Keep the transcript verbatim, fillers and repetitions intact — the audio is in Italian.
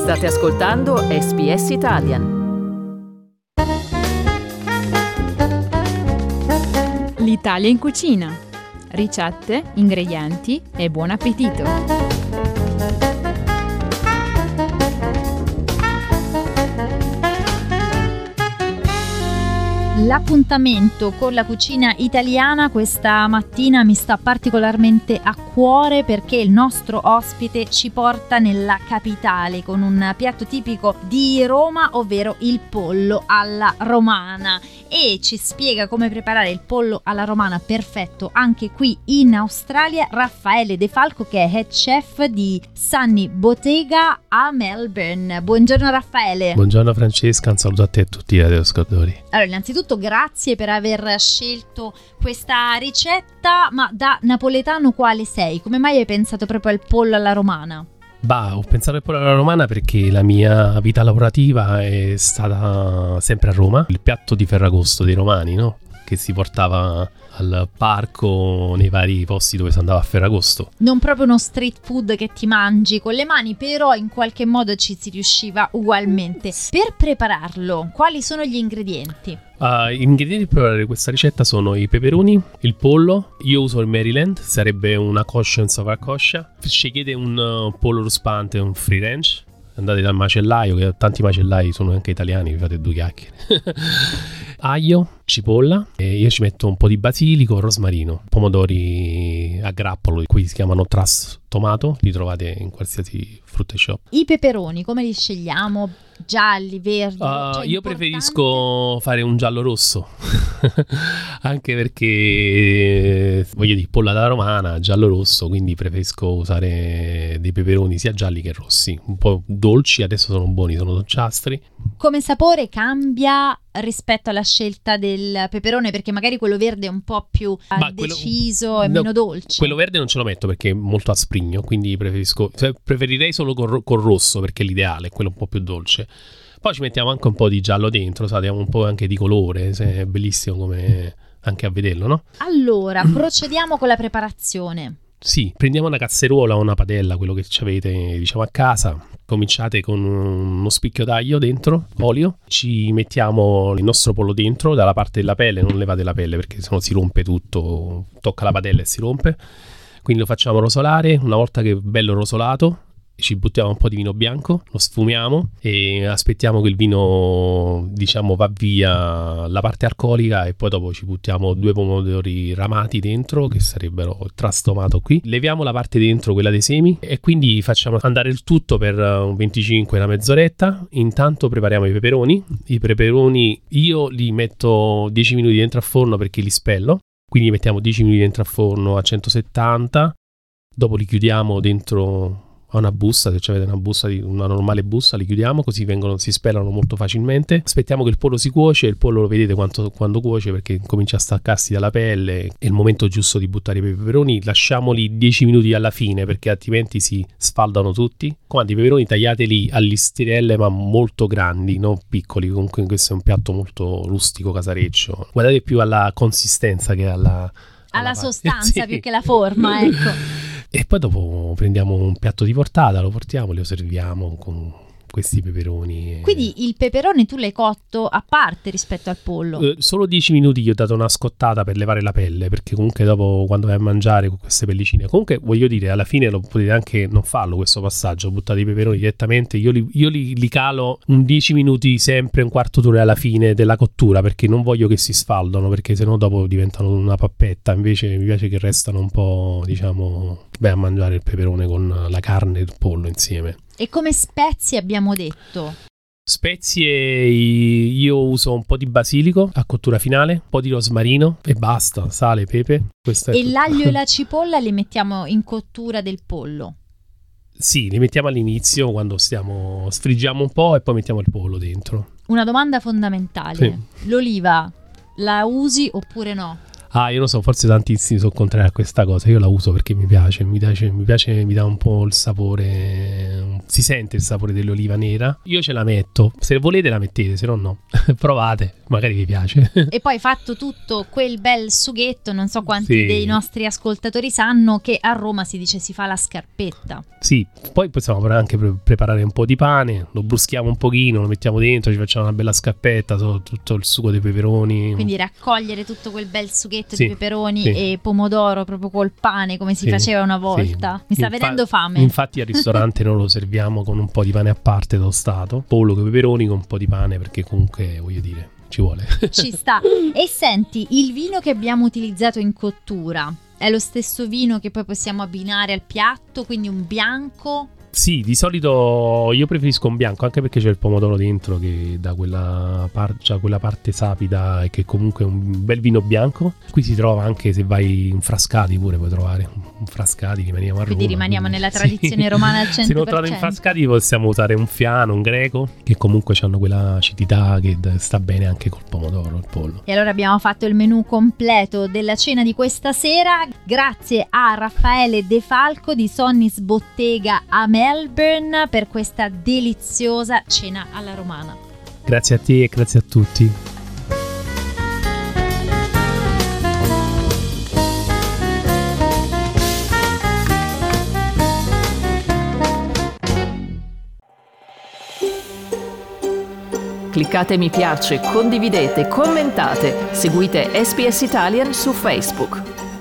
State ascoltando S B S Italian. L'Italia in cucina. Ricette, ingredienti e buon appetito! L'appuntamento con la cucina italiana questa mattina mi sta particolarmente a cuore perché il nostro ospite ci porta nella capitale con un piatto tipico di Roma, ovvero il pollo alla romana, e ci spiega come preparare il pollo alla romana perfetto anche qui in Australia Raffaele De Falco, che è head chef di Sunny Bottega a Melbourne. Buongiorno Raffaele. Buongiorno Francesca, un saluto a te e a tutti i radioascoltatori. Allora, innanzitutto grazie per aver scelto questa ricetta, ma da napoletano quale sei? Come mai hai pensato proprio al pollo alla romana? Bah, ho pensato al pollo alla romana perché la mia vita lavorativa è stata sempre a Roma. Il piatto di Ferragosto dei romani, no? Che si portava al parco, nei vari posti dove si andava a Ferragosto. Non proprio uno street food che ti mangi con le mani, però in qualche modo ci si riusciva ugualmente. Per prepararlo, quali sono gli ingredienti? Uh, gli ingredienti per preparare questa ricetta sono i peperoni, il pollo. Io uso il Maryland, sarebbe una kosher in sovracoscia. Scegliete un uh, pollo ruspante, un free range. Andate dal macellaio, che tanti macellai sono anche italiani, vi fate due chiacchiere. Aglio, cipolla, e io ci metto un po' di basilico, rosmarino, pomodori a grappolo, qui si chiamano truss tomato, li trovate in qualsiasi frutta shop. I peperoni come li scegliamo? Gialli, verdi? Uh, cioè io preferisco fare un giallo rosso anche perché voglio dire, pollo alla romana, giallo rosso, quindi preferisco usare dei peperoni sia gialli che rossi, un po' dolci, adesso sono buoni, sono dolciastri. Come sapore cambia rispetto alla scelta del peperone, perché magari quello verde è un po' più Ma deciso quello, e no, meno dolce. Quello verde non ce lo metto perché è molto asprigno, quindi preferisco, cioè, preferirei solo col, col rosso perché è l'ideale, quello un po' più dolce. Poi ci mettiamo anche un po' di giallo dentro, sa, diamo un po' anche di colore, è bellissimo come anche a vederlo, no? Allora, procediamo con la preparazione. Sì, prendiamo una casseruola o una padella, quello che ci avete, diciamo, a casa. Cominciate con uno spicchio d'aglio dentro, olio. Ci mettiamo il nostro pollo dentro, dalla parte della pelle, non levate la pelle perché sennò si rompe tutto, tocca la padella e si rompe. Quindi lo facciamo rosolare, una volta che è bello rosolato ci buttiamo un po' di vino bianco, lo sfumiamo e aspettiamo che il vino, diciamo, va via la parte alcolica, e poi dopo ci buttiamo due pomodori ramati dentro, che sarebbero il trastomato qui. Leviamo la parte dentro, quella dei semi, e quindi facciamo andare il tutto per un venticinque, una mezz'oretta. Intanto prepariamo i peperoni. I peperoni io li metto dieci minuti dentro al forno perché li spello, quindi mettiamo dieci minuti dentro al forno a centosettanta, dopo li chiudiamo dentro a una busta, se avete una busta, di una normale busta, li chiudiamo così vengono, si spellano molto facilmente. Aspettiamo che il pollo si cuoce, il pollo lo vedete quanto, quando cuoce perché comincia a staccarsi dalla pelle, è il momento giusto di buttare i peperoni. Lasciamoli dieci minuti alla fine perché altrimenti si sfaldano tutti. Quando i peperoni tagliateli a listirelle ma molto grandi, non piccoli, comunque questo è un piatto molto rustico, casareccio. Guardate più alla consistenza che alla alla, alla sostanza sì. Più che la forma, ecco. E poi dopo prendiamo un piatto di portata, lo portiamo, lo serviamo con questi peperoni. Quindi il peperone tu l'hai cotto a parte rispetto al pollo? Eh, solo dieci minuti gli ho dato una scottata per levare la pelle, perché comunque dopo quando vai a mangiare con queste pellicine, comunque voglio dire, alla fine lo potete anche non farlo questo passaggio, buttate i peperoni direttamente. Io li, io li, li calo un dieci minuti sempre, un quarto d'ora alla fine della cottura, perché non voglio che si sfaldano, perché sennò dopo diventano una pappetta. Invece mi piace che restano un po', diciamo, beh, a mangiare il peperone con la carne e il pollo insieme. E come spezie abbiamo detto? Spezie, io uso un po' di basilico a cottura finale, un po' di rosmarino e basta, sale, pepe. Questo è e tutto. L'aglio e la cipolla li mettiamo in cottura del pollo? Sì, li mettiamo all'inizio quando stiamo, sfriggiamo un po' e poi mettiamo il pollo dentro. Una domanda fondamentale, sì. L'oliva la usi oppure no? Ah, io non so, forse tantissimi sono contrari a questa cosa. Io la uso perché mi piace, mi piace, mi piace, mi dà un po' il sapore. Si sente il sapore dell'oliva nera. Io ce la metto. Se volete la mettete, se no no. Provate, magari vi piace. E poi fatto tutto quel bel sughetto, non so quanti Sì. dei nostri ascoltatori sanno che a Roma si dice si fa la scarpetta. Sì, poi possiamo anche pre- preparare un po' di pane, lo bruschiamo un pochino, lo mettiamo dentro, ci facciamo una bella scarpetta, so- tutto il sugo dei peperoni. Quindi raccogliere tutto quel bel sughetto Sì, di peperoni sì. e pomodoro proprio col pane come si Sì, faceva una volta. sì. Mi sta Infa- venendo fame. Infatti al ristorante noi lo serviamo con un po' di pane a parte tostato, pollo con i peperoni con un po' di pane, perché comunque voglio dire ci vuole. Ci sta. E senti, il vino che abbiamo utilizzato in cottura è lo stesso vino che poi possiamo abbinare al piatto, quindi un bianco? Sì, di solito io preferisco un bianco, anche perché c'è il pomodoro dentro che dà quella, par- cioè quella parte sapida e che comunque è un bel vino bianco. Qui si trova anche, se vai in Frascati pure puoi trovare un Frascati, rimaniamo a Roma. Quindi rimaniamo quindi- nella tradizione sì. romana al cento per cento. Se non trovate in Frascati possiamo usare un Fiano, un Greco, che comunque hanno quella acidità che d- sta bene anche col pomodoro, il pollo. E allora abbiamo fatto il menù completo della cena di questa sera, grazie a Raffaele De Falco di Sonnis Bottega a Melbourne per questa deliziosa cena alla romana. Grazie a te e grazie a tutti. Cliccate mi piace, condividete, commentate, seguite S B S Italian su Facebook.